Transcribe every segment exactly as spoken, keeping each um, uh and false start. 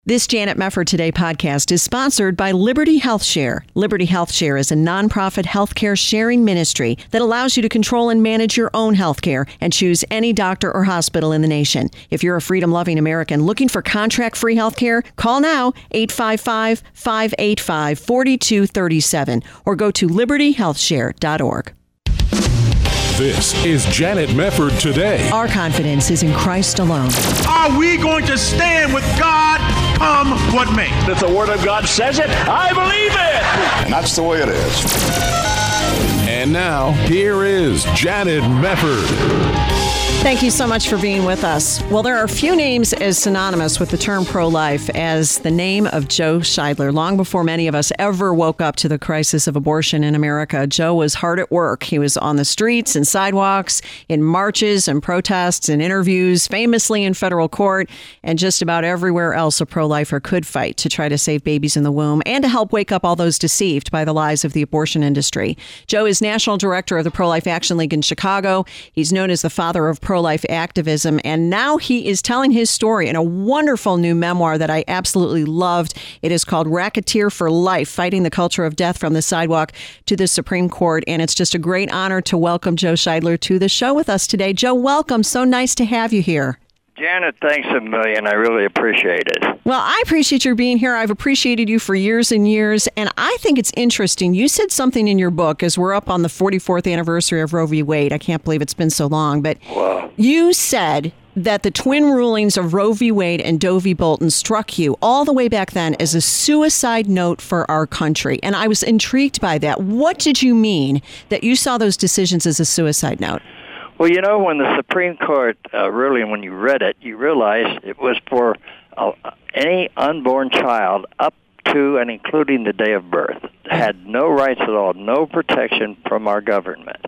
This Janet Mefford Today podcast is sponsored by Liberty Health Share. Liberty Health Share is a nonprofit healthcare sharing ministry that allows you to control and manage your own healthcare and choose any doctor or hospital in the nation. If you're a freedom-loving American looking for contract-free healthcare, call now eight five five, five eight five, four two three seven or go to liberty health share dot org. This is Janet Mefford Today. Our confidence is in Christ alone. Are we going to stand with God come what may? If the Word of God says it, I believe it. And that's the way it is. And now, here is Janet Mefford. Thank you so much for being with us. Well, there are few names as synonymous with the term pro-life as the name of Joe Scheidler. Long before many of us ever woke up to the crisis of abortion in America, Joe was hard at work. He was on the streets and sidewalks, in marches and protests and interviews, famously in federal court, and just about everywhere else a pro-lifer could fight to try to save babies in the womb and to help wake up all those deceived by the lies of the abortion industry. Joe is National Director of the Pro-Life Action League in Chicago. He's known as the father of pro-life activism, and now he is telling his story in a wonderful new memoir that I absolutely loved. It is called Racketeer for Life, Fighting the Culture of Death from the Sidewalk to the Supreme Court, and it's just a great honor to welcome Joe Scheidler to the show with us today. Joe, welcome. So nice to have you here. Janet, thanks a million. I really appreciate it. Well, I appreciate your being here. I've appreciated you for years and years, and I think it's interesting. You said something in your book, as we're up on the forty-fourth anniversary of Roe v. Wade. I can't believe it's been so long, but wow. You said that the twin rulings of Roe v. Wade and Doe v. Bolton struck you all the way back then as a suicide note for our country, and I was intrigued by that. What did you mean that you saw those decisions as a suicide note? Well, you know, when the Supreme Court uh, really, when you read it, you realize it was for uh, any unborn child up to and including the day of birth. Had no rights at all, no protection from our government.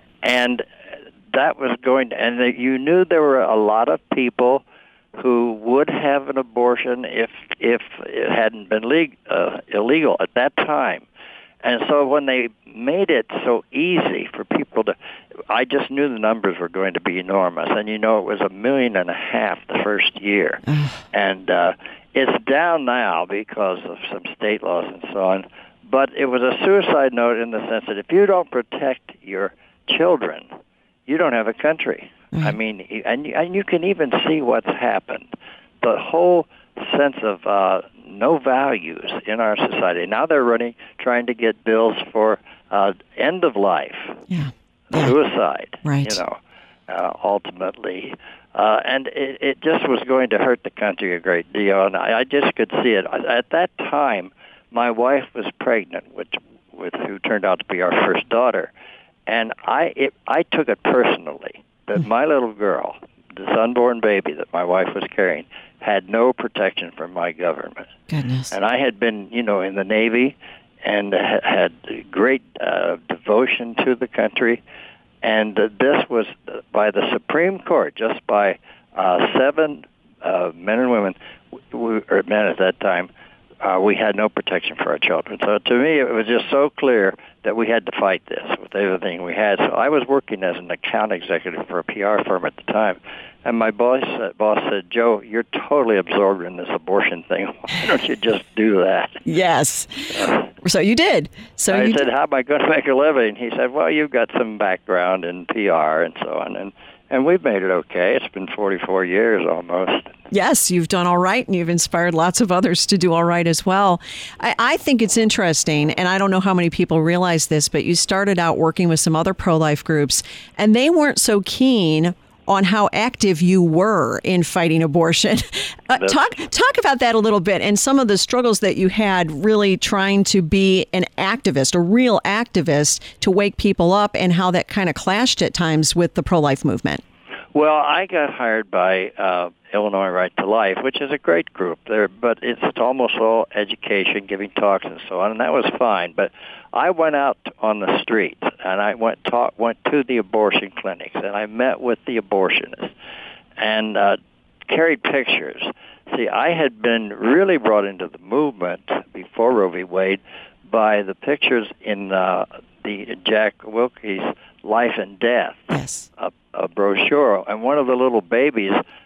And that was going to, and you knew there were a lot of people who would have an abortion if if it hadn't been leg- uh, illegal at that time. And so when they made it so easy for people to, I just knew the numbers were going to be enormous. And, you know, it was a million and a half the first year. and uh, it's down now because of some state laws and so on. But it was a suicide note in the sense that if you don't protect your children, you don't have a country. Mm-hmm. I mean, and, and you can even see what's happened. The whole sense of uh, no values in our society. Now they're running, trying to get bills for uh, end of life, yeah. Yeah. suicide, right. you know, uh, ultimately. Uh, and it, it just was going to hurt the country a great deal, and I, I just could see it. At that time, my wife was pregnant with, with who turned out to be our first daughter, and I, it, I took it personally that my little girl, this unborn baby that my wife was carrying, had no protection from my government. Goodness. And I had been, you know, in the Navy and ha- had great uh, devotion to the country. And uh, this was by the Supreme Court, just by uh, seven uh, men and women, we, or men at that time, uh, we had no protection for our children. So to me, it was just so clear that we had to fight this with everything we had. So I was working as an account executive for a P R firm at the time. And my boss, uh, boss said, Joe, you're totally absorbed in this abortion thing. Why don't you just do that? Yes. Uh, so you did. So I you said, did. how am I going to make a living? He said, well, you've got some background in P R and so on. And, and we've made it okay. It's been forty-four years almost. Yes, you've done all right, and you've inspired lots of others to do all right as well. I, I think it's interesting, and I don't know how many people realize this, but you started out working with some other pro-life groups, and they weren't so keen on how active you were in fighting abortion. Uh, talk talk about that a little bit and some of the struggles that you had really trying to be an activist, a real activist, to wake people up, and how that kind of clashed at times with the pro-life movement. Well, I got hired by uh, Illinois Right to Life, which is a great group there, but it's almost all education, giving talks and so on, and that was fine. But I went out on the streets, and I went talk, went to the abortion clinics, and I met with the abortionists and uh, carried pictures. See, I had been really brought into the movement before Roe v. Wade by the pictures in uh, the Jack Wilke's Life and Death, yes. a, a brochure, and one of the little babies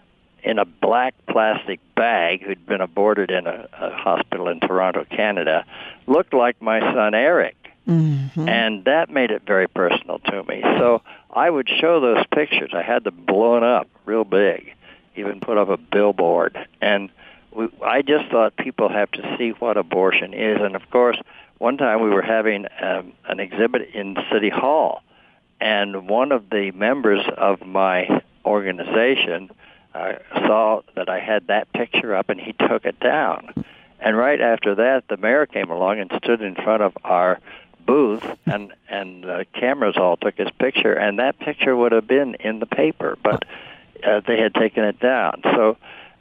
in a black plastic bag who'd been aborted in a, a hospital in Toronto, Canada, looked like my son Eric. Mm-hmm. And that made it very personal to me. So I would show those pictures. I had them blown up real big, even put up a billboard. And we, I just thought people have to see what abortion is. And, of course, one time we were having um, an exhibit in City Hall, and one of the members of my organization uh, saw that I had that picture up, and he took it down. And right after that, the mayor came along and stood in front of our booth, and and the cameras all took his picture, and that picture would have been in the paper, but uh, they had taken it down. So,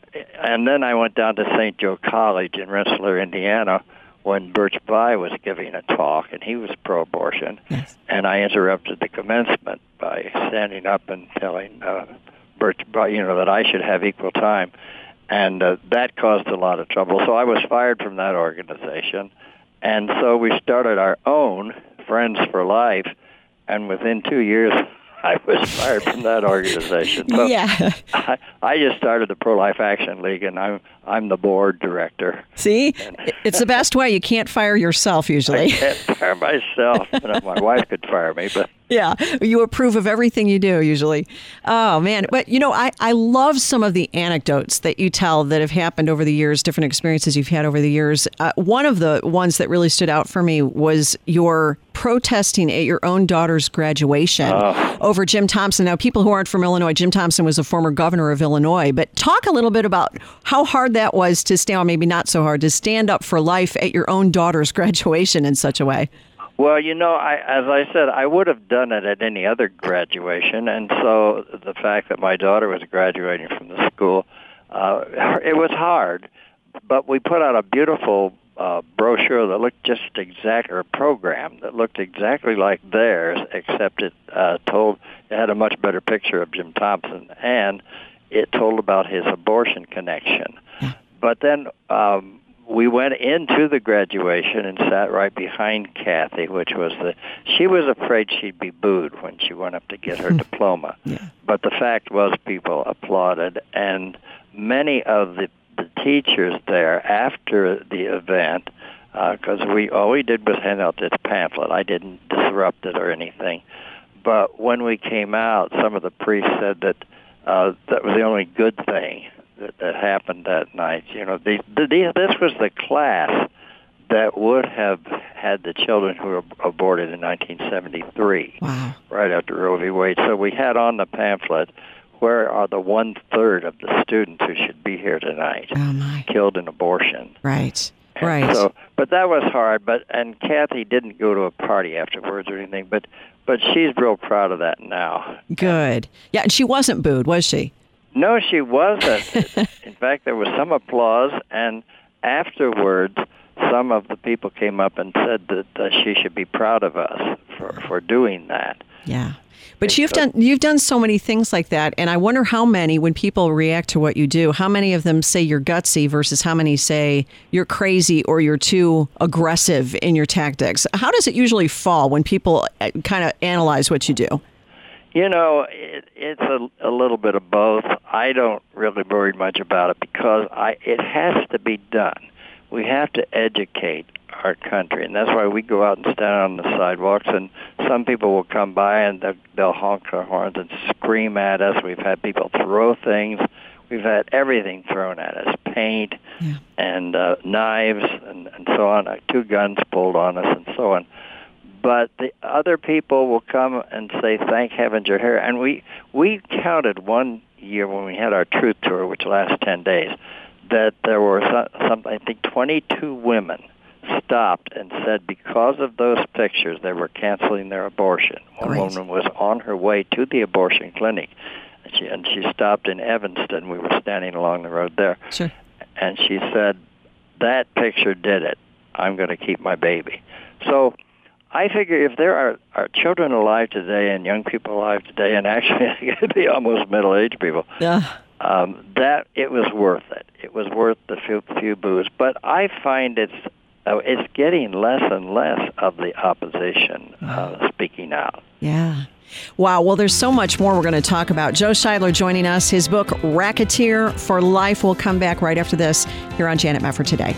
and then I went down to Saint Joe College in Rensselaer, Indiana, when Birch Bayh was giving a talk, and he was pro-abortion, yes. And I interrupted the commencement by standing up and telling uh, Birch Bayh, you know, that I should have equal time, and uh, that caused a lot of trouble. So I was fired from that organization, and so we started our own Friends for Life, and within two years, I was fired from that organization. So yeah. I, I just started the Pro-Life Action League, and I'm I'm the board director. See? It's the best way. You can't fire yourself usually. I can't fire myself. My wife could fire me, but... Yeah, you approve of everything you do usually. Oh, man. But, you know, I, I love some of the anecdotes that you tell that have happened over the years, different experiences you've had over the years. Uh, one of the ones that really stood out for me was your protesting at your own daughter's graduation oh. over Jim Thompson. Now, people who aren't from Illinois, Jim Thompson was a former governor of Illinois. But talk a little bit about how hard that was to stand, or maybe not so hard, to stand up for life at your own daughter's graduation in such a way. Well, you know, I, as I said, I would have done it at any other graduation, and so the fact that my daughter was graduating from the school, uh, it was hard, but we put out a beautiful uh, brochure that looked just exact, or a program that looked exactly like theirs, except it uh, told, it had a much better picture of Jim Thompson, and it told about his abortion connection. But then um, we went into the graduation and sat right behind Kathy, which was the, she was afraid she'd be booed when she went up to get her diploma. Yeah. But the fact was people applauded, and many of the, the teachers there after the event, because uh, we all we did was hand out this pamphlet. I didn't disrupt it or anything. But when we came out, some of the priests said that uh, that was the only good thing that, that happened that night. You know, the, the, this was the class that would have had the children who were aborted in nineteen seventy-three, wow. right after Roe v. Wade. So we had on the pamphlet, where are the one-third of the students who should be here tonight oh my. killed in abortion? Right, and right. So, but that was hard. But and Kathy didn't go to a party afterwards or anything, but but she's real proud of that now. Good. Yeah, and she wasn't booed, was she? No, she wasn't. In fact, there was some applause, and afterwards, some of the people came up and said that uh, she should be proud of us for, for doing that. Yeah. But you've done you've done so many things like that, and I wonder how many, when people react to what you do, how many of them say you're gutsy versus how many say you're crazy or you're too aggressive in your tactics. How does it usually fall when people kind of analyze what you do? You know, it, it's a, a little bit of both. I don't really worry much about it because I it has to be done. We have to educate our country, and that's why we go out and stand on the sidewalks, and some people will come by and they'll, they'll honk their horns and scream at us. We've had people throw things. We've had everything thrown at us, paint yeah. and uh, knives and, and so on, uh, two guns pulled on us and so on. But the other people will come and say, thank heavens you're here. And we, we counted one year when we had our Truth Tour, which lasts ten days, that there were some, some I think, twenty-two women stopped and said because of those pictures they were canceling their abortion. One Great. woman was on her way to the abortion clinic, and she, and she stopped in Evanston. We were standing along the road there. Sure. And she said, that picture did it. I'm going to keep my baby. So I figure if there are, are children alive today and young people alive today, and actually it could be almost middle-aged people, yeah. um, that it was worth it. It was worth the few, few boos. But I find it's uh, it's getting less and less of the opposition uh, speaking out. Yeah. Wow. Well, there's so much more we're going to talk about. Joe Scheidler joining us. His book, Racketeer for Life, will come back right after this here on Janet Mefford Today.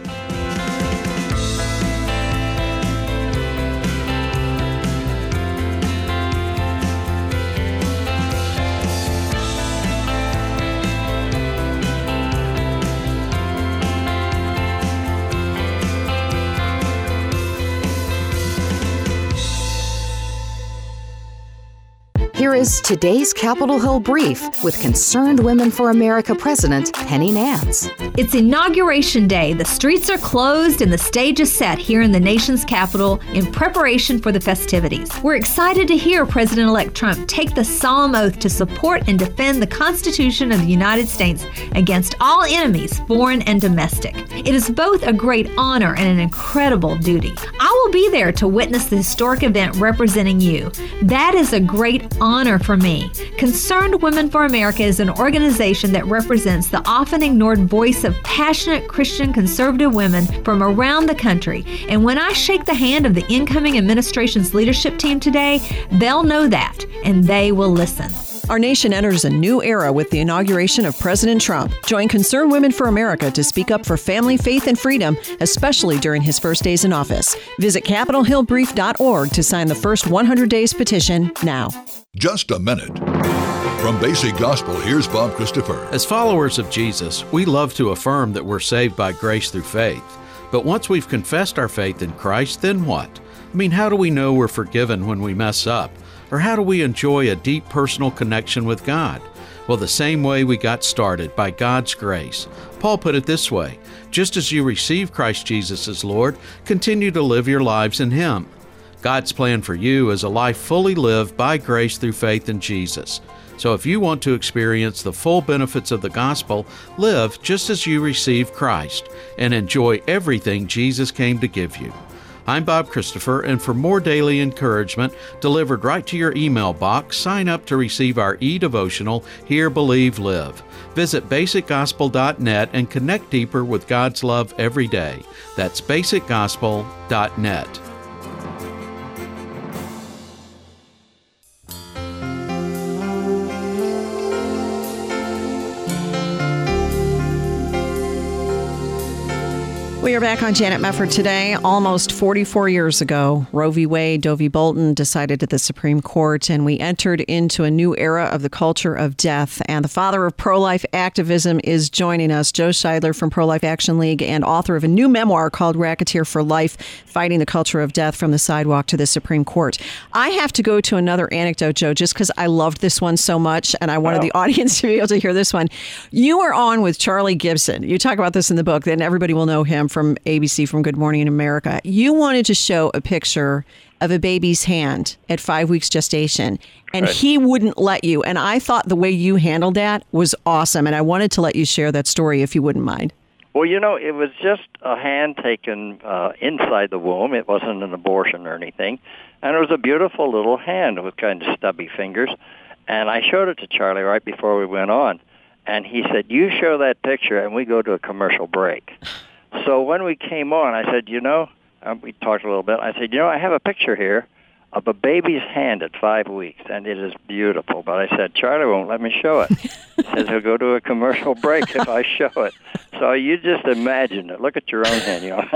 Here is today's Capitol Hill Brief with Concerned Women for America President Penny Nance. It's Inauguration Day. The streets are closed and the stage is set here in the nation's capital in preparation for the festivities. We're excited to hear President-elect Trump take the solemn oath to support and defend the Constitution of the United States against all enemies, foreign and domestic. It is both a great honor and an incredible duty. I will be there to witness the historic event representing you. That is a great honor. honor for me. Concerned Women for America is an organization that represents the often ignored voice of passionate Christian conservative women from around the country. And when I shake the hand of the incoming administration's leadership team today, they'll know that, and they will listen. Our nation enters a new era with the inauguration of President Trump. Join Concerned Women for America to speak up for family, faith, and freedom, especially during his first days in office. Visit capitol hill brief dot org to sign the first one hundred days petition now. Just a minute. From Basic Gospel, here's Bob Christopher. As followers of Jesus, we love to affirm that we're saved by grace through faith. But once we've confessed our faith in Christ, then what? I mean, how do we know we're forgiven when we mess up? Or how do we enjoy a deep personal connection with God? Well, the same way we got started, by God's grace. Paul put it this way: just as you receive Christ Jesus as Lord, continue to live your lives in Him. God's plan for you is a life fully lived by grace through faith in Jesus. So if you want to experience the full benefits of the gospel, live just as you receive Christ and enjoy everything Jesus came to give you. I'm Bob Christopher, and for more daily encouragement delivered right to your email box, sign up to receive our e-devotional, Hear, Believe, Live. Visit basic gospel dot net and connect deeper with God's love every day. That's basic gospel dot net. We are back on Janet Mefford Today. Almost forty-four years ago, Roe v. Wade, Doe v. Bolton decided at the Supreme Court, and we entered into a new era of the culture of death. And the father of pro-life activism is joining us, Joe Scheidler from Pro-Life Action League and author of a new memoir called Racketeer for Life, Fighting the Culture of Death from the Sidewalk to the Supreme Court. I have to go to another anecdote, Joe, just because I loved this one so much, and I wanted wow. the audience to be able to hear this one. You were on with Charlie Gibson. You talk about this in the book, then everybody will know him from A B C, from Good Morning in America. You wanted to show a picture of a baby's hand at five weeks gestation, and right. he wouldn't let you. And I thought the way you handled that was awesome, and I wanted to let you share that story if you wouldn't mind. Well, you know, it was just a hand taken uh, inside the womb. It wasn't an abortion or anything. And it was a beautiful little hand with kind of stubby fingers. And I showed it to Charlie right before we went on. And he said, you show that picture and we go to a commercial break. So when we came on, I said, you know, um, we talked a little bit. I said, you know, I have a picture here of a baby's hand at five weeks, and it is beautiful. But I said, Charlie won't let me show it. He says he'll go to a commercial break if I show it. So you just imagine it. Look at your own hand, you know,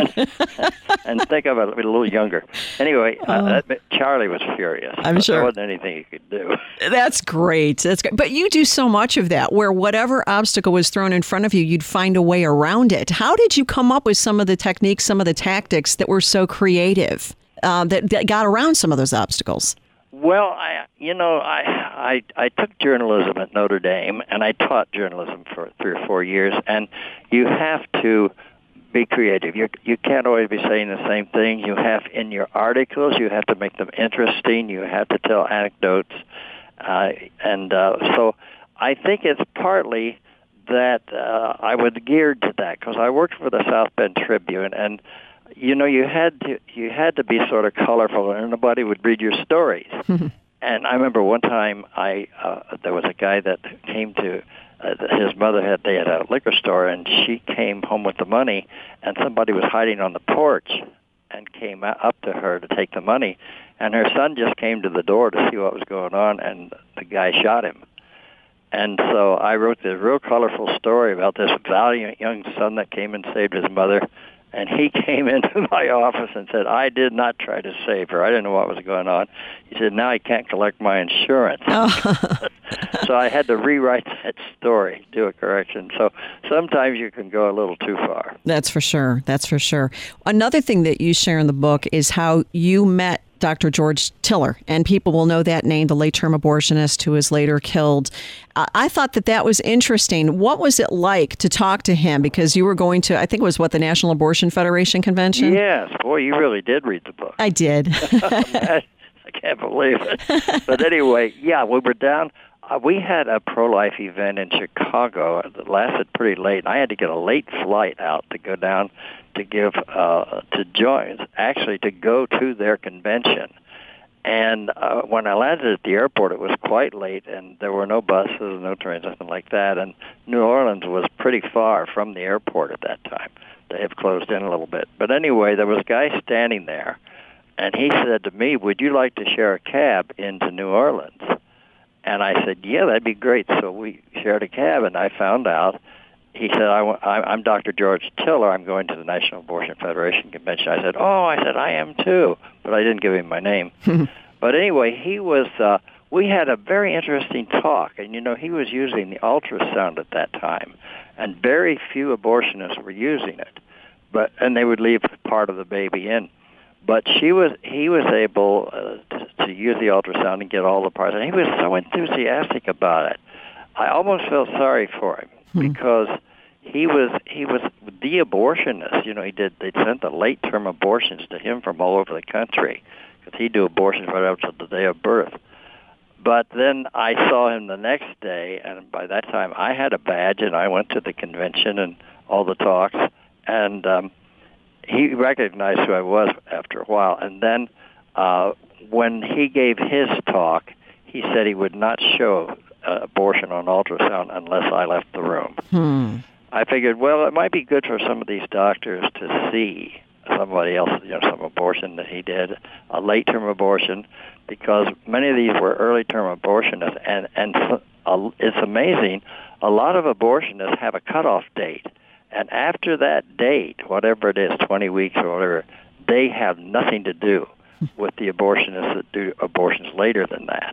and think of it a little younger. Anyway, oh. uh, that, Charlie was furious. I'm sure. There wasn't anything he could do. That's great. That's great. But you do so much of that, where whatever obstacle was thrown in front of you, you'd find a way around it. How did you come up with some of the techniques, some of the tactics that were so creative? Uh, that, that got around some of those obstacles? Well, I, you know, I, I I took journalism at Notre Dame, and I taught journalism for three or four years. And you have to be creative. You you can't always be saying the same thing. You have in your articles, you have to make them interesting. You have to tell anecdotes, uh, and uh, so I think it's partly that uh, I was geared to that because I worked for the South Bend Tribune, and you know, you had to you had to be sort of colorful, and nobody would read your stories. And I remember one time, I uh, there was a guy that came to uh, his mother had they had a liquor store, and she came home with the money, and somebody was hiding on the porch and came up to her to take the money, and her son just came to the door to see what was going on, and the guy shot him. And so I wrote this real colorful story about this valiant young son that came and saved his mother. And he came into my office and said, I did not try to save her. I didn't know what was going on. He said, now I can't collect my insurance. Oh. So I had to rewrite that story, do a correction. So sometimes you can go a little too far. That's for sure. That's for sure. Another thing that you share in the book is how you met Doctor George Tiller, and people will know that name, the late-term abortionist who was later killed. Uh, I thought that that was interesting. What was it like to talk to him? Because you were going to, I think it was, what, the National Abortion Federation convention? Yes. Boy, you really did read the book. I did. I can't believe it. But anyway, yeah, we were down. Uh, we had a pro-life event in Chicago that lasted pretty late. I had to get a late flight out to go down to give, uh, to join, actually to go to their convention. And uh, when I landed at the airport, it was quite late, and there were no buses, no trains, nothing like that. And New Orleans was pretty far from the airport at that time. They have closed in a little bit. But anyway, there was a guy standing there, and he said to me, would you like to share a cab into New Orleans? And I said, yeah, that'd be great. So we shared a cab, and I found out. He said, I, I'm Doctor George Tiller. I'm going to the National Abortion Federation convention. I said, oh, I said, I am too. But I didn't give him my name. But anyway, he was, uh, we had a very interesting talk. And, you know, he was using the ultrasound at that time. And very few abortionists were using it. But and they would leave part of the baby in. But she was, he was able uh, to, to use the ultrasound and get all the parts. And he was so enthusiastic about it. I almost felt sorry for him. Because he was he was the abortionist, you know. He did. They sent the late term abortions to him from all over the country because he'd do abortions right up to the day of birth. But then I saw him the next day, and by that time I had a badge, and I went to the convention and all the talks, and um, he recognized who I was after a while. And then uh, when he gave his talk, he said he would not show Uh, abortion on ultrasound unless I left the room. Hmm. I figured, well, it might be good for some of these doctors to see somebody else, you know, some abortion that he did, a late-term abortion, because many of these were early-term abortionists, and and uh, it's amazing. A lot of abortionists have a cutoff date, and after that date, whatever it is, twenty weeks or whatever, they have nothing to do with the abortionists that do abortions later than that.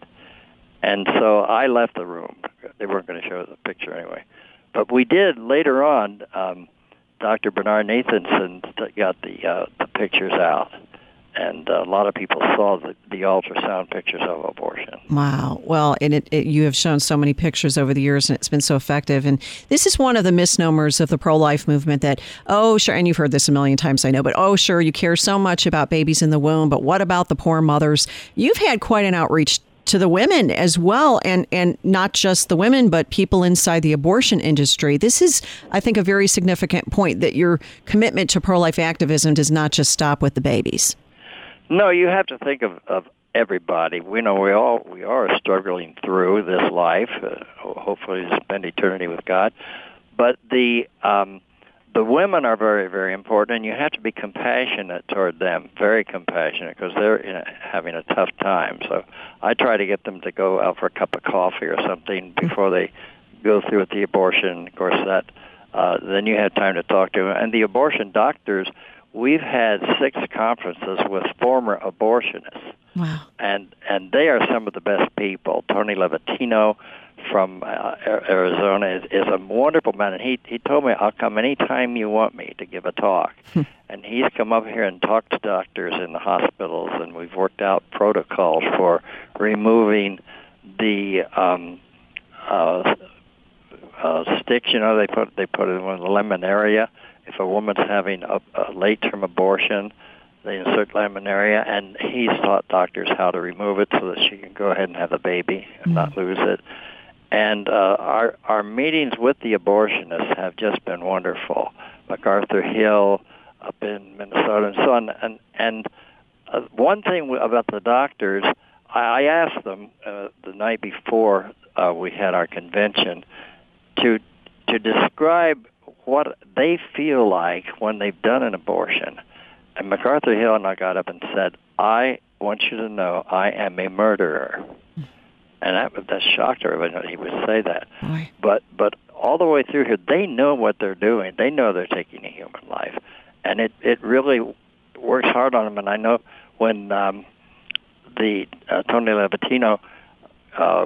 And so I left the room. They weren't going to show the picture anyway. But we did later on. Um, Doctor Bernard Nathanson got the uh, the pictures out, and a lot of people saw the, the ultrasound pictures of abortion. Wow. Well, and it, it, you have shown so many pictures over the years, and it's been so effective. And this is one of the misnomers of the pro-life movement that, oh, sure, and you've heard this a million times, I know, but, oh, sure, you care so much about babies in the womb, but what about the poor mothers? You've had quite an outreach to the women as well, and, and not just the women, but people inside the abortion industry. This is, I think, a very significant point, that your commitment to pro-life activism does not just stop with the babies. No, you have to think of, of everybody. We know we all we are struggling through this life, uh, hopefully to spend eternity with God. But the um, the women are very, very important, and you have to be compassionate toward them, very compassionate, because they're you know, having a tough time. So I try to get them to go out for a cup of coffee or something before they go through with the abortion. Of course, that uh, then you have time to talk to them. And the abortion doctors, we've had six conferences with former abortionists. Wow. And and they are some of the best people. Tony Levatino from uh, Arizona is, is a wonderful man, and he he told me, I'll come anytime you want me to give a talk. And he's come up here and talked to doctors in the hospitals, and we've worked out protocols for removing the um, uh, uh, sticks. You know, they put they put it in the laminaria. If a woman's having a, a late-term abortion, they insert laminaria, and he's taught doctors how to remove it so that she can go ahead and have the baby and mm-hmm. not lose it. And uh, our our meetings with the abortionists have just been wonderful. MacArthur Hill up in Minnesota and so on. And, and uh, one thing about the doctors, I, I asked them uh, the night before uh, we had our convention, to to describe what they feel like when they've done an abortion. And MacArthur Hill and I got up and said, I want you to know I am a murderer. And that, that shocked everybody that he would say that. Boy. But but all the way through here, they know what they're doing. They know they're taking a human life. And it, it really works hard on them. And I know when um, the uh, Tony Levatino uh,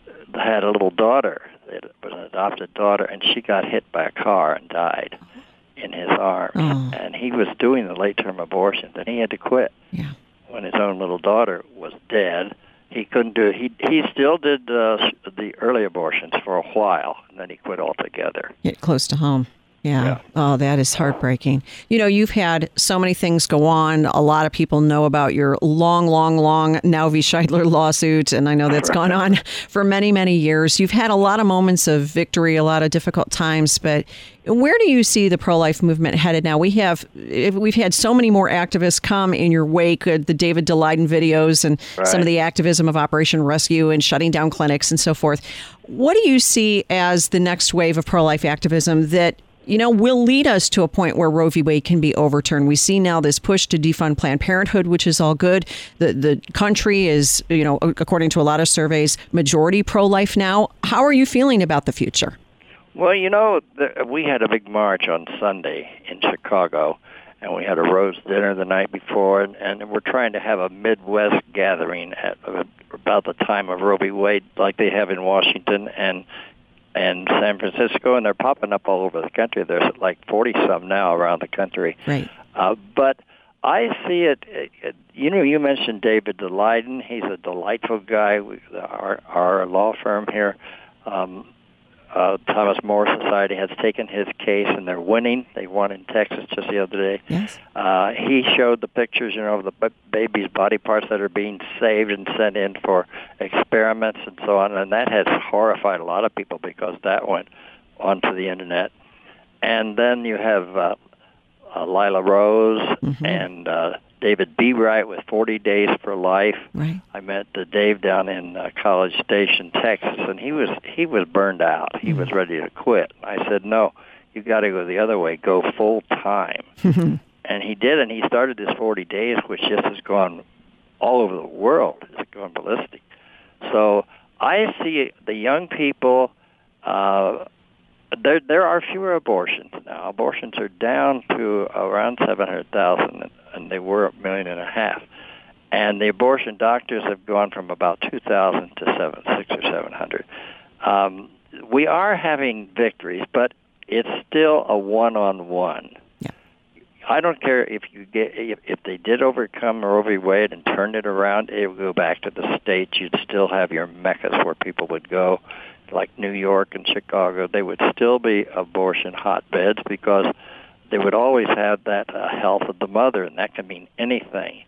had a little daughter, it was an adopted daughter, and she got hit by a car and died in his arms. Oh. And he was doing the late-term abortions, and he had to quit. Yeah. When his own little daughter was dead, he couldn't do it. He, he still did uh, the early abortions for a while, and then he quit altogether. Get close to home. Yeah. Yeah. Oh, that is heartbreaking. You know, you've had so many things go on. A lot of people know about your long, long, long Now v. Scheidler lawsuit, and I know that's gone on for many, many years. You've had a lot of moments of victory, a lot of difficult times, but where do you see the pro-life movement headed now? We have we've had so many more activists come in your wake, uh, the David Daleiden videos and Right. some of the activism of Operation Rescue and shutting down clinics and so forth. What do you see as the next wave of pro-life activism that you know, will lead us to a point where Roe v. Wade can be overturned? We see now this push to defund Planned Parenthood, which is all good. The the country is, you know, according to a lot of surveys, majority pro-life now. How are you feeling about the future? Well, you know, the, we had a big march on Sunday in Chicago, and we had a roast dinner the night before, and, and we're trying to have a Midwest gathering at about the time of Roe v. Wade, like they have in Washington and and San Francisco, and they're popping up all over the country. There's like forty-some now around the country. Right. Uh, but I see it, it, you know, you mentioned David Daleiden. He's a delightful guy. We, our, our law firm here, um, uh, Thomas More Society, has taken his case, and they're winning. They won in Texas just the other day. Yes. Uh, he showed the pictures, you know, of the b- baby's body parts that are being saved and sent in for experiments and so on, and that has horrified a lot of people because that went onto the Internet. And then you have uh, uh, Lila Rose Mm-hmm. and uh, David B. Wright with forty days for Life. Right. I met uh, Dave down in uh, College Station, Texas, and he was he was burned out. He Mm-hmm. was ready to quit. I said, no, you got to go the other way. Go full time. And he did, and he started this forty days, which just has gone all over the world. It's gone ballistic. So I see the young people, uh, there there are fewer abortions now. Abortions are down to around seven hundred thousand, and they were a million and a half. And the abortion doctors have gone from about two thousand to seven, six or seven hundred. Um, we are having victories, but it's still a one-on-one. Yeah. I don't care if you get if, if they did overcome Roe v. Wade and turned it around, it would go back to the states. You'd still have your meccas where people would go, like New York and Chicago. They would still be abortion hotbeds because they would always have that uh, health of the mother, and that can mean anything.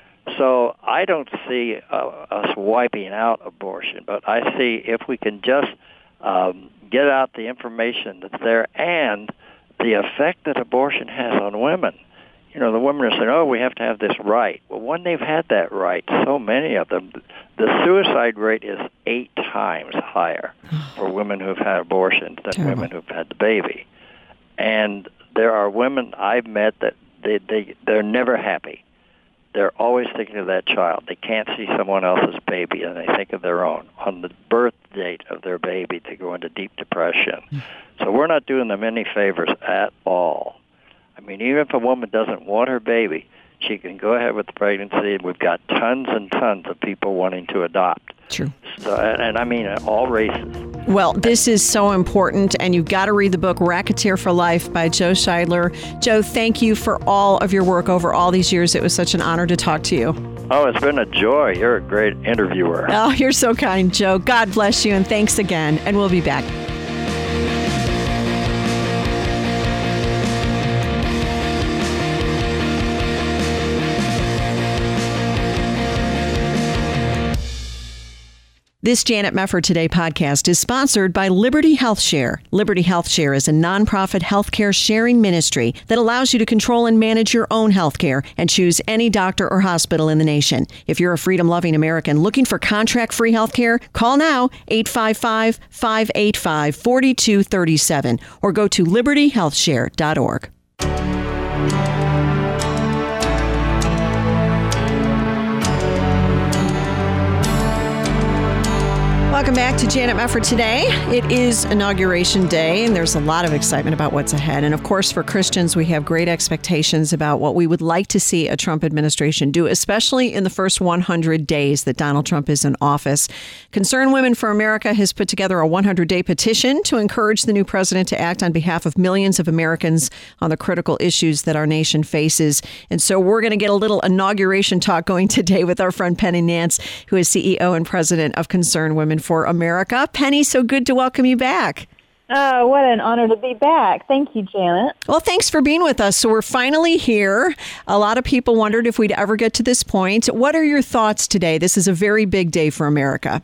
So I don't see uh, us wiping out abortion, but I see if we can just um, get out the information that's there and the effect that abortion has on women. You know, the women are saying, oh, we have to have this right. Well, when they've had that right, so many of them, the suicide rate is eight times higher for women who've had abortions than Terrible. women who've had the baby. And there are women I've met that they, they, they're never happy. They're always thinking of that child. They can't see someone else's baby, and they think of their own. On the birth date of their baby, they go into deep depression. So we're not doing them any favors at all. I mean, even if a woman doesn't want her baby, she can go ahead with the pregnancy. We've got tons and tons of people wanting to adopt. True. So, and, and I mean, all races. Well, this is so important, and you've got to read the book Racketeer for Life by Joe Scheidler. Joe, thank you for all of your work over all these years. It was such an honor to talk to you. Oh, it's been a joy. You're a great interviewer. Oh, you're so kind, Joe. God bless you, and thanks again, and we'll be back. This Janet Mefford Today podcast is sponsored by Liberty Health Share. Liberty Health Share is a nonprofit healthcare sharing ministry that allows you to control and manage your own healthcare and choose any doctor or hospital in the nation. If you're a freedom-loving American looking for contract-free healthcare, call now eight five five, five eight five, four two three seven or go to liberty health share dot org. Welcome back to Janet Mefford Today. It is Inauguration Day, and there's a lot of excitement about what's ahead. And of course, for Christians, we have great expectations about what we would like to see a Trump administration do, especially in the first one hundred days that Donald Trump is in office. Concerned Women for America has put together a one hundred day petition to encourage the new president to act on behalf of millions of Americans on the critical issues that our nation faces. And so we're going to get a little inauguration talk going today with our friend Penny Nance, who is C E O and president of Concerned Women for America. Penny, so good to welcome you back. Oh, what an honor to be back. Thank you, Janet. Well, thanks for being with us. So we're finally here. A lot of people wondered if we'd ever get to this point. What are your thoughts today? This is a very big day for America.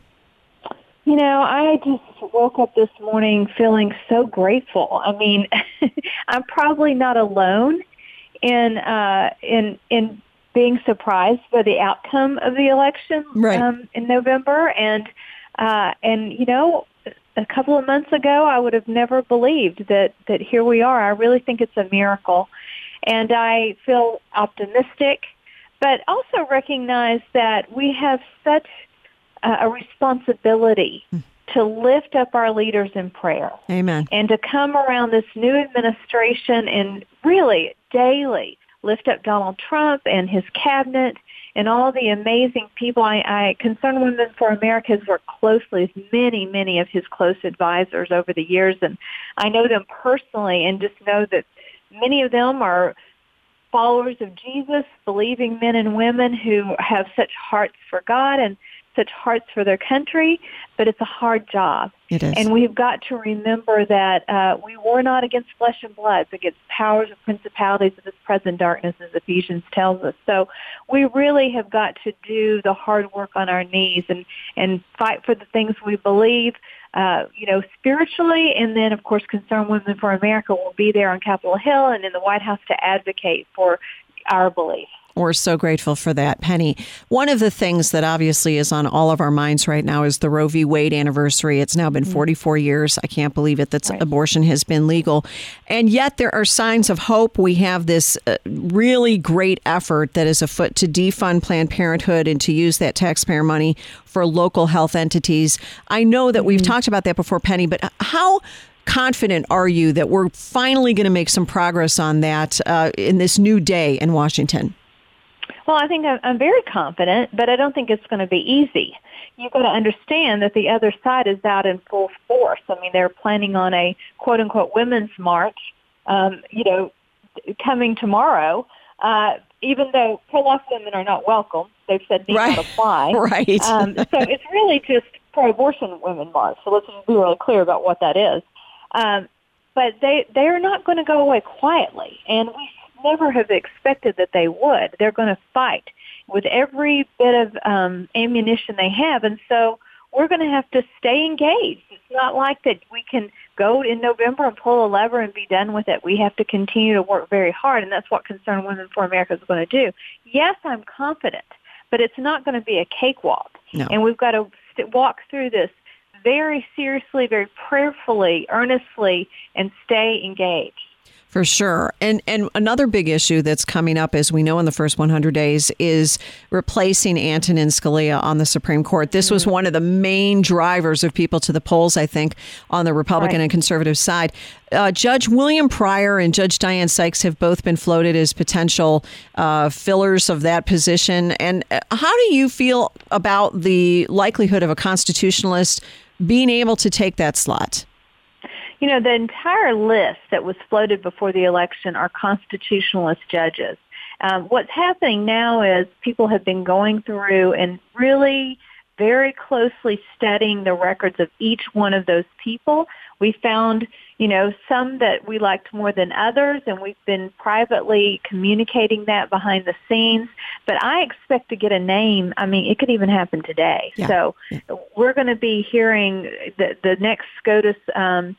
You know, I just woke up this morning feeling so grateful. I mean, I'm probably not alone in uh, in in being surprised by the outcome of the election right. um, in November. And Uh, and, you know, a couple of months ago, I would have never believed that, that here we are. I really think it's a miracle. And I feel optimistic, but also recognize that we have such uh, a responsibility to lift up our leaders in prayer. Amen. And to come around this new administration and really daily lift up Donald Trump and his cabinet and all the amazing people. I, I Concerned Women for America has worked closely with many, many of his close advisors over the years, and I know them personally and just know that many of them are followers of Jesus, believing men and women who have such hearts for God and such hearts for their country, but it's a hard job. It is. And we've got to remember that uh, we war not against flesh and blood, but against powers and principalities of this present darkness, as Ephesians tells us. So we really have got to do the hard work on our knees and, and fight for the things we believe, uh, you know, spiritually. And then, of course, Concerned Women for America will be there on Capitol Hill and in the White House to advocate for our beliefs. We're so grateful for that, Penny. One of the things that obviously is on all of our minds right now is the Roe v. Wade anniversary. It's now been forty-four years. I can't believe it that right. abortion has been legal. And yet there are signs of hope. We have this uh, really great effort that is afoot to defund Planned Parenthood and to use that taxpayer money for local health entities. I know that we've mm-hmm. talked about that before, Penny, but how confident are you that we're finally going to make some progress on that uh, in this new day in Washington? Well, I think I'm, I'm very confident, but I don't think it's going to be easy. You've got to understand that the other side is out in full force. I mean, they're planning on a quote-unquote women's march, um, you know, coming tomorrow, uh, even though pro-life women are not welcome. They've said need right. not apply. Right. um, so it's really just pro-abortion women march. So let's just be really clear about what that is. Um, but they, they are not going to go away quietly, and we never have expected that they would. They're going to fight with every bit of um, ammunition they have, and so we're going to have to stay engaged. It's not like that we can go in November and pull a lever and be done with it. We have to continue to work very hard, and that's what Concerned Women for America is going to do. Yes, I'm confident, but it's not going to be a cakewalk, no. and we've got to st- walk through this very seriously, very prayerfully, earnestly, and stay engaged. For sure. And and another big issue that's coming up, as we know, in the first one hundred days is replacing Antonin Scalia on the Supreme Court. This mm-hmm. was one of the main drivers of people to the polls, I think, on the Republican right. and conservative side. Uh, Judge William Pryor and Judge Diane Sykes have both been floated as potential uh, fillers of that position. And how do you feel about the likelihood of a constitutionalist being able to take that slot? You know, the entire list that was floated before the election are constitutionalist judges. Um, what's happening now is people have been going through and really very closely studying the records of each one of those people. We found, you know, some that we liked more than others, and we've been privately communicating that behind the scenes. But I expect to get a name. I mean, it could even happen today. Yeah. So yeah. we're going to be hearing the, the next SCOTUS um,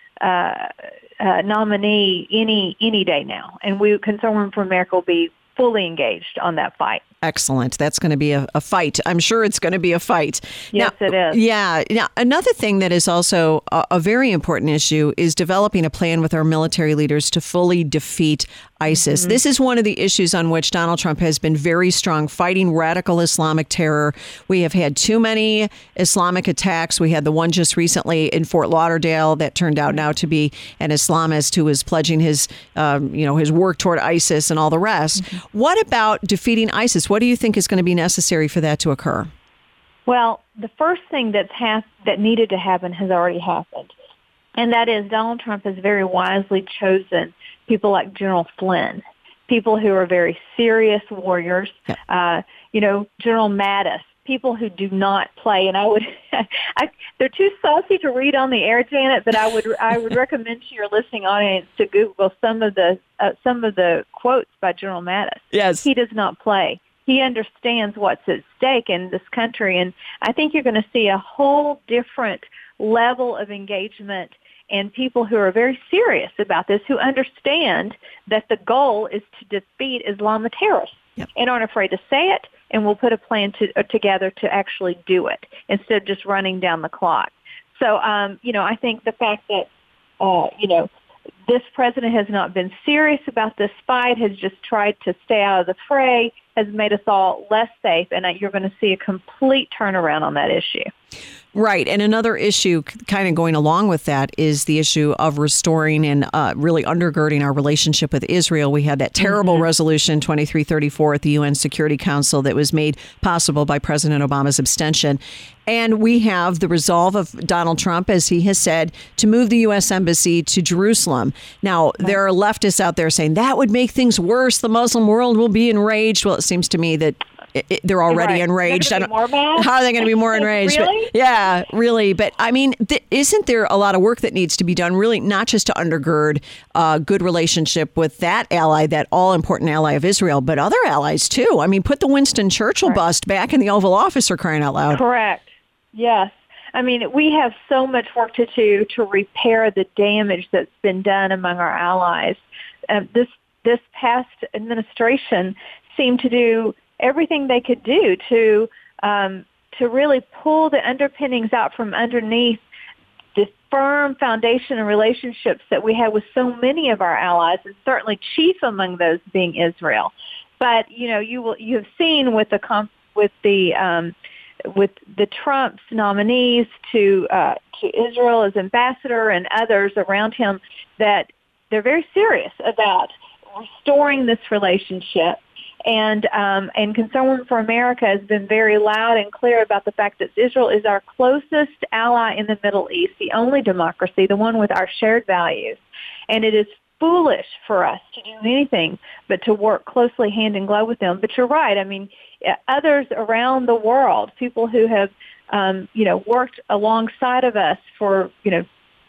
uh, uh, nominee any any day now. And we, Concerned Women for America, will be fully engaged on that fight. Excellent. That's going to be a, a fight. I'm sure it's going to be a fight. Yes, now, it is. Yeah. Now, another thing that is also a, a very important issue is developing a plan with our military leaders to fully defeat ISIS. Mm-hmm. This is one of the issues on which Donald Trump has been very strong, fighting radical Islamic terror. We have had too many Islamic attacks. We had the one just recently in Fort Lauderdale that turned out now to be an Islamist who was pledging his, um, you know, his work toward ISIS and all the rest. Mm-hmm. What about defeating ISIS? What do you think is going to be necessary for that to occur? Well, the first thing that's ha- that needed to happen has already happened, and that is Donald Trump has very wisely chosen people like General Flynn, people who are very serious warriors. Yeah. Uh, you know, General Mattis, people who do not play. And I would, I, they're too saucy to read on the air, Janet, but I would, I would recommend to your listening audience to Google some of the, uh, some of the quotes by General Mattis. Yes, he does not play. He understands what's at stake in this country, and I think you're going to see a whole different level of engagement and people who are very serious about this, who understand that the goal is to defeat Islamic terrorists. Yep. And aren't afraid to say it, and we'll put a plan to, uh, together to actually do it instead of just running down the clock. So, um, you know, I think the fact that, uh, you know, this president has not been serious about this fight, has just tried to stay out of the fray, has made us all less safe, and uh, you're going to see a complete turnaround on that issue. Right. And another issue kind of going along with that is the issue of restoring and uh, really undergirding our relationship with Israel. We had that terrible mm-hmm. resolution twenty-three thirty-four at the U N Security Council that was made possible by President Obama's abstention. And we have the resolve of Donald Trump, as he has said, to move the U S Embassy to Jerusalem. Now, right. there are leftists out there saying that would make things worse. The Muslim world will be enraged. Well, it seems to me that It, it, they're already right. enraged. I don't, more mad? How are they going to be more enraged? Really? But, yeah, really. But I mean, th- isn't there a lot of work that needs to be done, really, not just to undergird a good relationship with that ally, that all-important ally of Israel, but other allies, too? I mean, put the Winston Churchill right. bust back in the Oval Office, for crying out loud. Correct. Yes. I mean, we have so much work to do to repair the damage that's been done among our allies. Uh, this this past administration seemed to do everything they could do to um, to really pull the underpinnings out from underneath the firm foundation and relationships that we have with so many of our allies, and certainly chief among those being Israel. But you know, you will you have seen with the comp- with the um, with the Trump's nominees to uh, to Israel as ambassador and others around him that they're very serious about restoring this relationship. And um, and Concerned Women for America has been very loud and clear about the fact that Israel is our closest ally in the Middle East, the only democracy, the one with our shared values. And it is foolish for us to do anything but to work closely hand in glove with them. But you're right. I mean, others around the world, people who have, um, you know, worked alongside of us for, you know,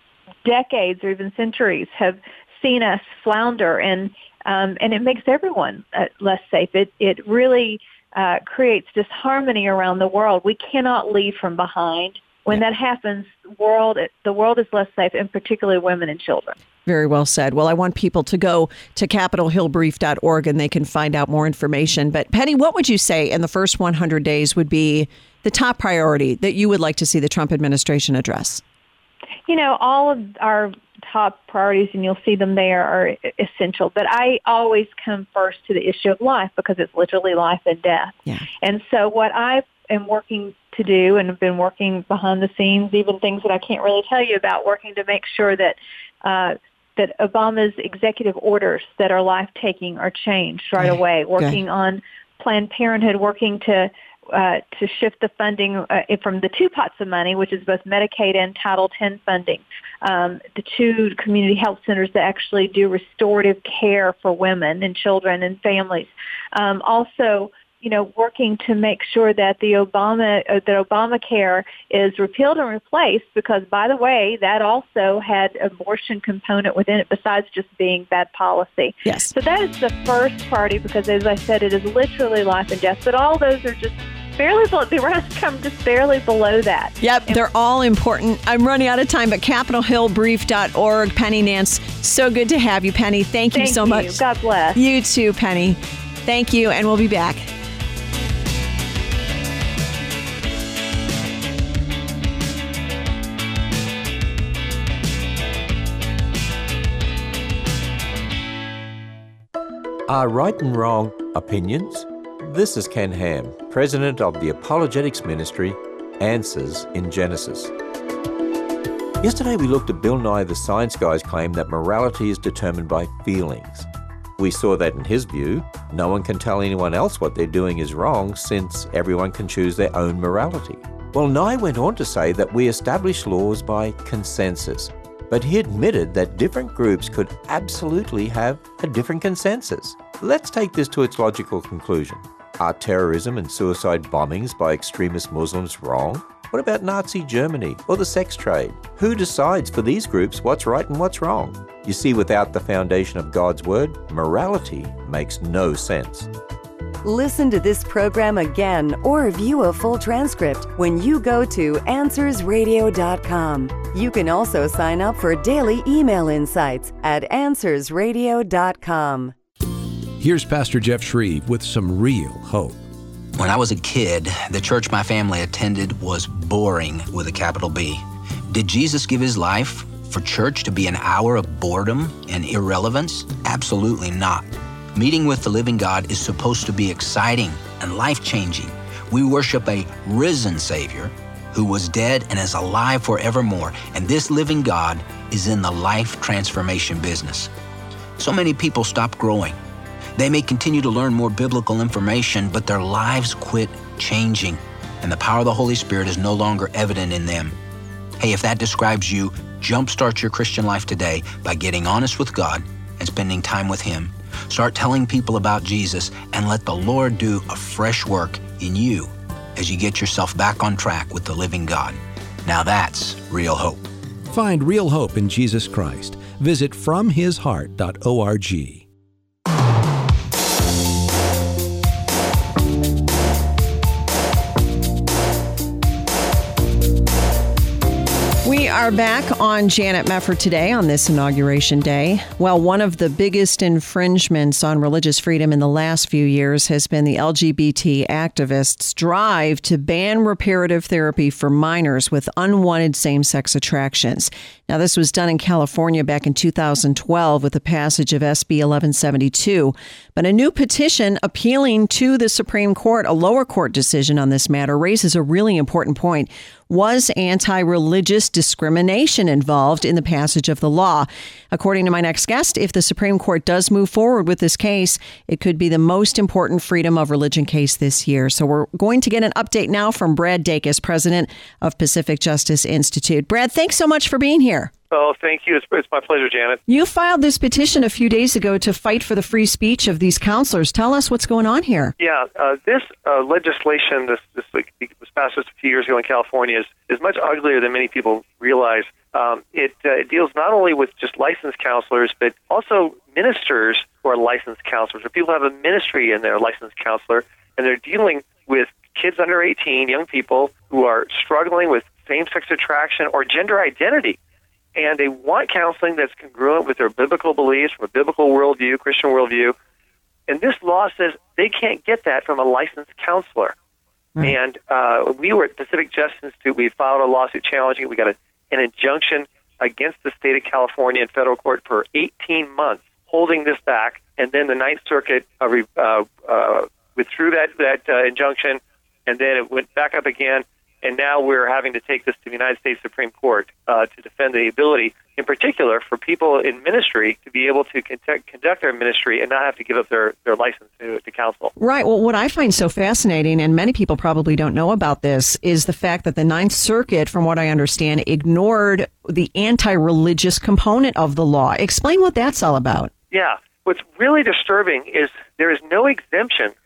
decades or even centuries have seen us flounder, and Um, and it makes everyone uh, less safe. It it really uh, creates disharmony around the world. We cannot lead from behind. When yeah. that happens, world the world is less safe, and particularly women and children. Very well said. Well, I want people to go to capitol hill brief dot org and they can find out more information. But Penny, what would you say in the first one hundred days would be the top priority that you would like to see the Trump administration address? You know, all of our top priorities, and you'll see them there, are essential. But I always come first to the issue of life, because it's literally life and death. Yeah. And so what I am working to do, and have been working behind the scenes, even things that I can't really tell you about, working to make sure that uh, that Obama's executive orders that are life-taking are changed right okay. away, working okay. on Planned Parenthood, working to Uh, to shift the funding uh, from the two pots of money, which is both Medicaid and Title ten funding, um, the two community health centers that actually do restorative care for women and children and families. Um, also, you know, working to make sure that the Obama uh, that Obamacare is repealed and replaced, because, by the way, that also had abortion component within it besides just being bad policy. Yes. So that is the first priority because, as I said, it is literally life and death. But all those are just barely below, the rest come just barely below that. Yep, and they're all important. I'm running out of time, but capitol hill brief dot org. Penny Nance, so good to have you, Penny. Thank you Thank so you. much. God bless. You too, Penny. Thank you, and we'll be back. Are right and wrong opinions? This is Ken Ham, president of the Apologetics Ministry, Answers in Genesis. Yesterday we looked at Bill Nye the Science Guy's claim that morality is determined by feelings. We saw that in his view, no one can tell anyone else what they're doing is wrong since everyone can choose their own morality. Well, Nye went on to say that we establish laws by consensus, but he admitted that different groups could absolutely have a different consensus. Let's take this to its logical conclusion. Are terrorism and suicide bombings by extremist Muslims wrong? What about Nazi Germany or the sex trade? Who decides for these groups what's right and what's wrong? You see, without the foundation of God's Word, morality makes no sense. Listen to this program again or view a full transcript when you go to answers radio dot com. You can also sign up for daily email insights at answers radio dot com. Here's Pastor Jeff Shreve with some real hope. When I was a kid, the church my family attended was boring with a capital B. Did Jesus give his life for church to be an hour of boredom and irrelevance? Absolutely not. Meeting with the living God is supposed to be exciting and life-changing. We worship a risen Savior who was dead and is alive forevermore, and this living God is in the life transformation business. So many people stop growing. They may continue to learn more biblical information, but their lives quit changing, and the power of the Holy Spirit is no longer evident in them. Hey, if that describes you, jumpstart your Christian life today by getting honest with God and spending time with Him. Start telling people about Jesus and let the Lord do a fresh work in you as you get yourself back on track with the living God. Now that's real hope. Find real hope in Jesus Christ. Visit from his heart dot org. We are back on Janet Mefford today on this Inauguration Day. Well, one of the biggest infringements on religious freedom in the last few years has been the L G B T activists' drive to ban reparative therapy for minors with unwanted same-sex attractions. Now, this was done in California back in two thousand twelve with the passage of S B eleven seventy-two. But a new petition appealing to the Supreme Court, a lower court decision on this matter, raises a really important point. Was anti-religious discrimination involved in the passage of the law? According to my next guest, if the Supreme Court does move forward with this case, it could be the most important freedom of religion case this year. So we're going to get an update now from Brad Dacus, president of Pacific Justice Institute. Brad, thanks so much for being here. Oh, thank you. It's, it's my pleasure, Janet. You filed this petition a few days ago to fight for the free speech of these counselors. Tell us what's going on here. Yeah, uh, this uh, legislation, this, this like, was passed just a few years ago in California, is, is much uglier than many people realize. Um, it, uh, it deals not only with just licensed counselors, but also ministers who are licensed counselors, or people who have a ministry and they're a licensed counselor, and they're dealing with kids under eighteen, young people who are struggling with same-sex attraction or gender identity. And they want counseling that's congruent with their biblical beliefs, from a biblical worldview, Christian worldview. And this law says they can't get that from a licensed counselor. Mm. And uh, we were at Pacific Justice Institute. We filed a lawsuit challenging it. We got a, an injunction against the state of California in federal court for eighteen months, holding this back. And then the Ninth Circuit uh, uh, uh, withdrew that, that uh, injunction, and then it went back up again. And now we're having to take this to the United States Supreme Court uh, to defend the ability, in particular, for people in ministry to be able to conduct, conduct their ministry and not have to give up their, their license to, to counsel. Right. Well, what I find so fascinating, and many people probably don't know about this, is the fact that the Ninth Circuit, from what I understand, ignored the anti-religious component of the law. Explain what that's all about. Yeah. What's really disturbing is there is no exemption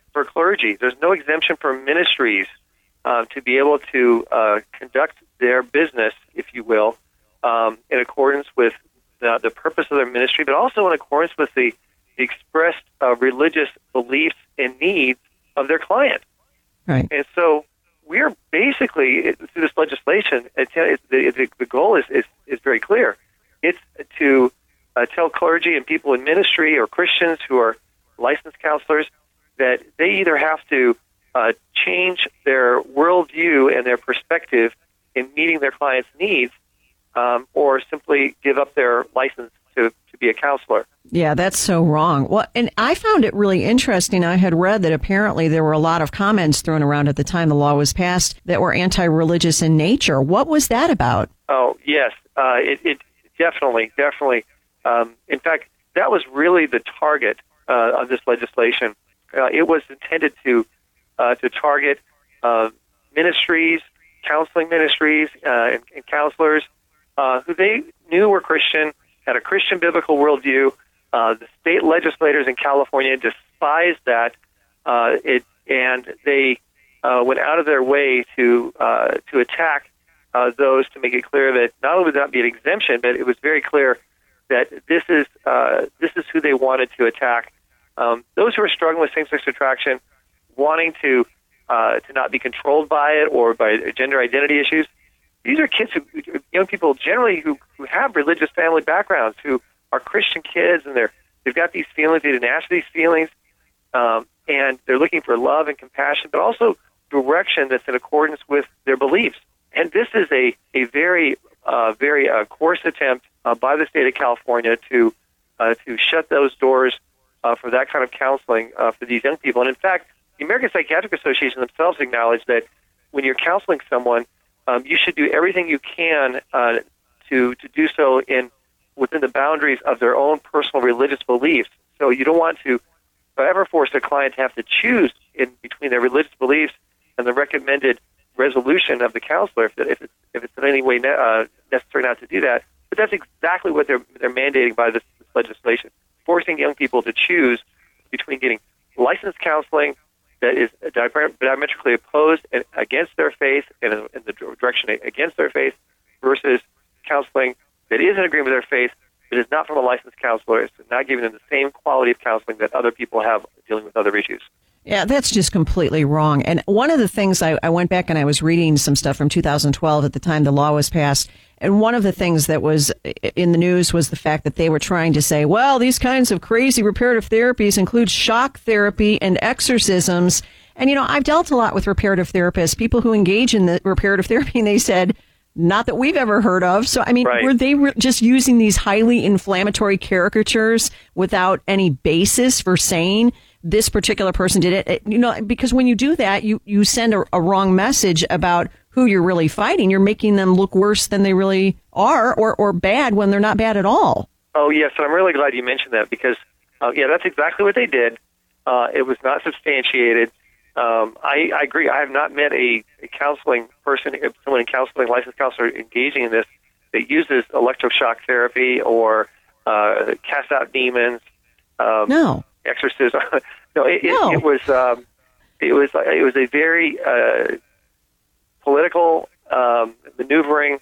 for clergy. There's no exemption for ministries uh, to be able to uh, conduct their business, if you will, um, in accordance with the, the purpose of their ministry, but also in accordance with the, the expressed uh, religious beliefs and needs of their client. Right. And so we're basically, through this legislation, it's, it's, the, the goal is, is, is very clear. It's to uh, tell clergy and people in ministry or Christians who are licensed counselors that they either have to uh, change their worldview and their perspective in meeting their clients' needs, um, or simply give up their license to, to be a counselor. Yeah, that's so wrong. Well, and I found it really interesting. I had read that apparently there were a lot of comments thrown around at the time the law was passed that were anti-religious in nature. What was that about? Oh, yes, uh, it, it definitely, definitely. Um, in fact, that was really the target uh, of this legislation. Uh, it was intended to uh, to target uh, ministries, counseling ministries, uh, and, and counselors uh, who they knew were Christian, had a Christian biblical worldview. Uh, the state legislators in California despised that, uh, it, and they uh, went out of their way to uh, to attack uh, those to make it clear that not only would that be an exemption, but it was very clear that this is uh, this is who they wanted to attack. Um, those who are struggling with same-sex attraction, wanting to uh, to not be controlled by it or by gender identity issues. These are kids, who, young people generally who, who have religious family backgrounds, who are Christian kids, and they're they've got these feelings, they didn't ask these feelings, um, and they're looking for love and compassion, but also direction that's in accordance with their beliefs. And this is a a very uh, very uh, coarse attempt uh, by the state of California to uh, to shut those doors uh, for that kind of counseling uh, for these young people. And in fact, the American Psychiatric Association themselves acknowledge that when you're counseling someone, um, you should do everything you can uh, to to do so in within the boundaries of their own personal religious beliefs. So you don't want to ever force a client to have to choose in between their religious beliefs and the recommended resolution of the counselor if, if, it's, if it's in any way ne- uh, necessary not to do that. But that's exactly what they're, they're mandating by this, this legislation, forcing young people to choose between getting licensed counseling that is diametrically opposed and against their faith and in, in the direction against their faith versus counseling that is in agreement with their faith but is not from a licensed counselor. It's not giving them the same quality of counseling that other people have dealing with other issues. Yeah, that's just completely wrong. And one of the things I, I went back and I was reading some stuff from two thousand twelve at the time the law was passed. And one of the things that was in the news was the fact that they were trying to say, well, these kinds of crazy reparative therapies include shock therapy and exorcisms. And, you know, I've dealt a lot with reparative therapists, people who engage in the reparative therapy, and they said, not that we've ever heard of. So, I mean, right. were they re- just using these highly inflammatory caricatures without any basis for saying this particular person did it? it you know, because when you do that, you, you send a, a wrong message about who you're really fighting. You're making them look worse than they really are, or, or bad when they're not bad at all. Oh, yes, and I'm really glad you mentioned that because, uh, yeah, that's exactly what they did. Uh, it was not substantiated. Um, I, I agree. I have not met a, a counseling person, someone in counseling, licensed counselor engaging in this that uses electroshock therapy or uh, cast out demons. Um, no. Exorcism. no, it, no. It, it was. Um, it was. It was a very uh, political um, maneuvering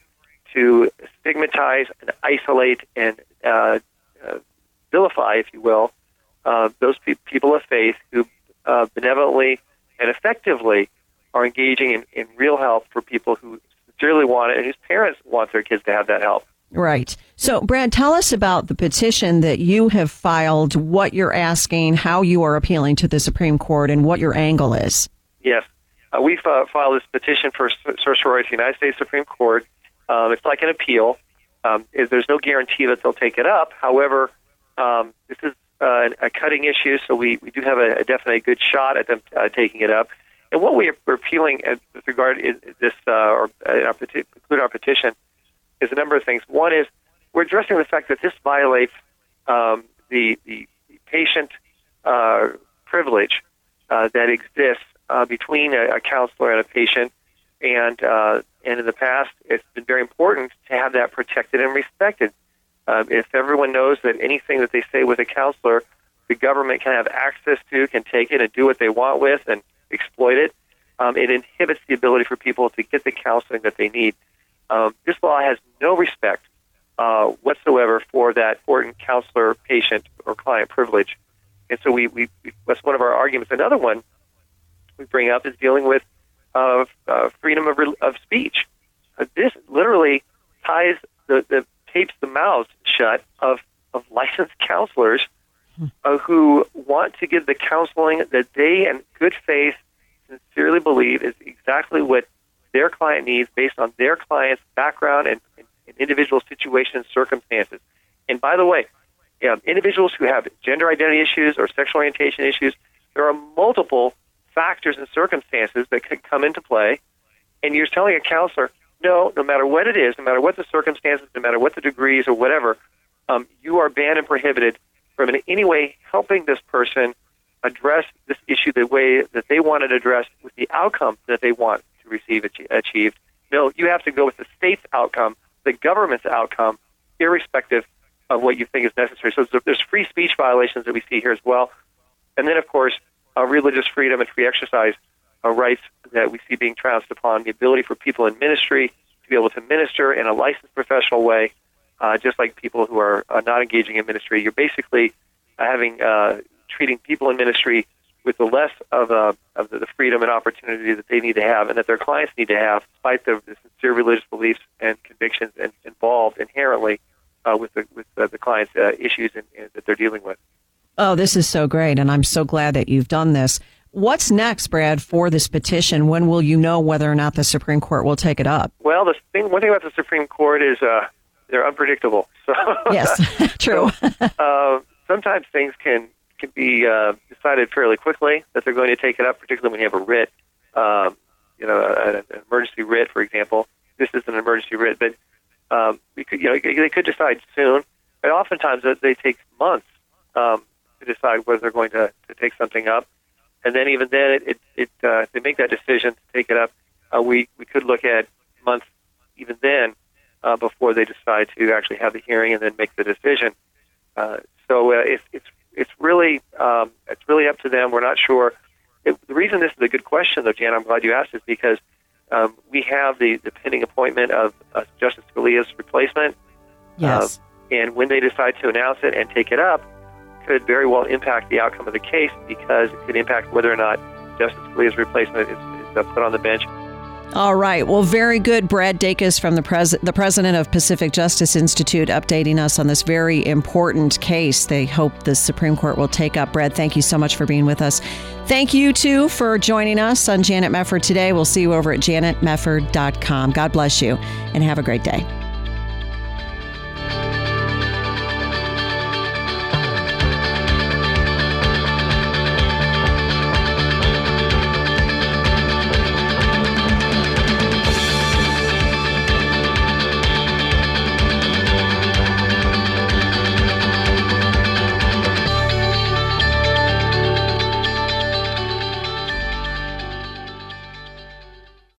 to stigmatize and isolate and uh, uh, vilify, if you will, uh, those pe- people of faith who uh, benevolently and effectively are engaging in, in real help for people who sincerely want it and whose parents want their kids to have that help. Right. So, Brad, tell us about the petition that you have filed, what you're asking, how you are appealing to the Supreme Court, and what your angle is. Yes. Uh, we've uh, filed this petition for certiorari to the United States Supreme Court. Um, it's like an appeal. Um, there's no guarantee that they'll take it up. However, um, this is uh, a cutting issue, so we, we do have a, a definite good shot at them uh, taking it up. And what we are appealing with regard to this, uh, or uh, our peti- include our petition, is a number of things. One is we're addressing the fact that this violates um, the, the patient uh, privilege uh, that exists uh, between a, a counselor and a patient, and uh, and in the past it's been very important to have that protected and respected. Uh, if everyone knows that anything that they say with a counselor the government can have access to, can take it and do what they want with and exploit it. Um, it inhibits the ability for people to get the counseling that they need. Um, this law has no respect uh, whatsoever for that important counselor, patient, or client privilege. And so we, we, we that's one of our arguments. Another one we bring up is dealing with uh, uh, freedom of, of speech. Uh, this literally ties the, the tapes the mouths shut of, of licensed counselors uh, who want to give the counseling that they, in good faith, sincerely believe is exactly what their client needs based on their client's background and, and, and individual situation and circumstances. And by the way, you know, individuals who have gender identity issues or sexual orientation issues, there are multiple factors and circumstances that could come into play. And you're telling a counselor, no, no matter what it is, no matter what the circumstances, no matter what the degrees or whatever, um, you are banned and prohibited from in any way helping this person address this issue the way that they want it addressed with the outcome that they want to receive achieved. No, you have to go with the state's outcome, the government's outcome, irrespective of what you think is necessary. So there's free speech violations that we see here as well. And then, of course, uh, religious freedom and free exercise uh, rights that we see being trounced upon, the ability for people in ministry to be able to minister in a licensed professional way, uh, just like people who are uh, not engaging in ministry. You're basically uh, having... Uh, treating people in ministry with the less of, uh, of the freedom and opportunity that they need to have and that their clients need to have, despite the, the sincere religious beliefs and convictions and, involved inherently uh, with the, with uh, the client's uh, issues and, and that they're dealing with. Oh, this is so great, and I'm so glad that you've done this. What's next, Brad, for this petition? When will you know whether or not the Supreme Court will take it up? Well, the thing, one thing about the Supreme Court is uh, they're unpredictable. So, yes, true. so, uh, sometimes things can can be uh, decided fairly quickly that they're going to take it up, particularly when you have a writ, um, you know, an, an emergency writ, for example. This is an emergency writ, but um, we could, you know, they could decide soon. But oftentimes they take months um, to decide whether they're going to, to take something up, and then even then, it, it, it uh, if they make that decision to take it up, uh, we we could look at months even then uh, before they decide to actually have the hearing and then make the decision. Uh, so uh, it's it's It's really um, it's really up to them. We're not sure. It, the reason this is a good question, though, Jan, I'm glad you asked, is because um, we have the, the pending appointment of uh, Justice Scalia's replacement. Yes. Uh, and when they decide to announce it and take it up, could very well impact the outcome of the case because it could impact whether or not Justice Scalia's replacement is, is uh, put on the bench. All right. Well, very good. Brad Dacus from the, pres- the president of Pacific Justice Institute updating us on this very important case they hope the Supreme Court will take up. Brad, thank you so much for being with us. Thank you, too, for joining us on Janet Mefford Today. We'll see you over at janet mefford dot com. God bless you and have a great day.